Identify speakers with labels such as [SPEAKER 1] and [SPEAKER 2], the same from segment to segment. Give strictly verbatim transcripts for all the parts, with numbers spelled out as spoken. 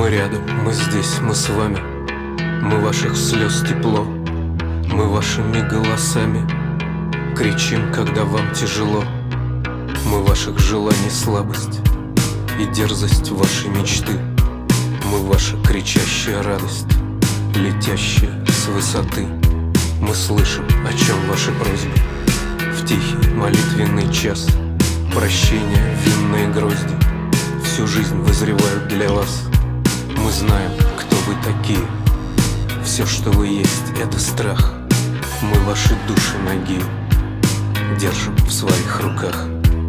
[SPEAKER 1] Мы рядом, мы здесь, мы с вами. Мы ваших слез тепло. Мы вашими голосами кричим, когда вам тяжело. Мы ваших желаний слабость и дерзость вашей мечты. Мы ваша кричащая радость, летящая с высоты. Мы слышим, о чем ваши просьбы в тихий молитвенный час. Прощения, винные грозди всю жизнь вызревают для вас. Мы знаем, кто вы такие. Все, что вы есть, это страх. Мы ваши души ноги держим в своих руках.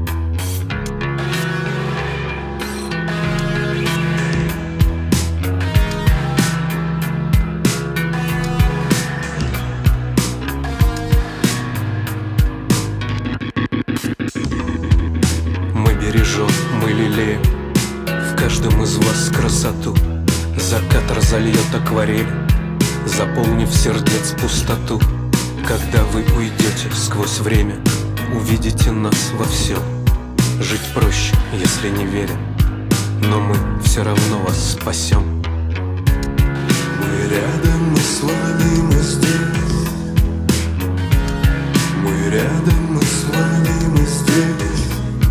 [SPEAKER 1] Мы бережем, мы лелеем в каждом из вас красоту. Закат разольет акварель, заполнив сердец пустоту. Когда вы уйдете сквозь время, увидите нас во всем. Жить проще, если не верим, но мы все равно вас спасем.
[SPEAKER 2] Мы рядом, мы с вами, мы здесь. Мы рядом, мы с вами, мы здесь.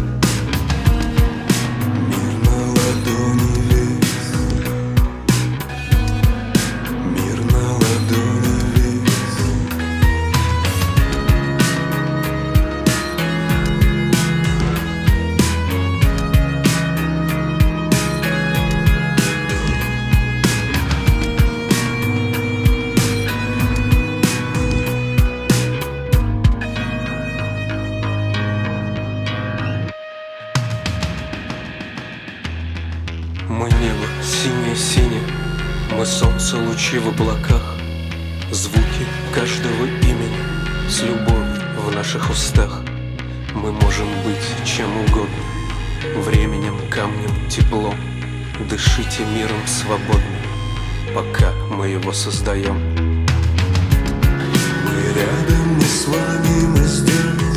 [SPEAKER 2] Мир на ладони весь. Мир на ладони весь.
[SPEAKER 1] Мы небо синее-синее, мы солнце лучи в облаках. Звуки каждого имени с любовью в наших устах. Мы можем быть чем угодно, временем, камнем, теплом. Дышите миром свободно, пока мы его создаем.
[SPEAKER 2] Мы рядом, мы с вами, мы здесь.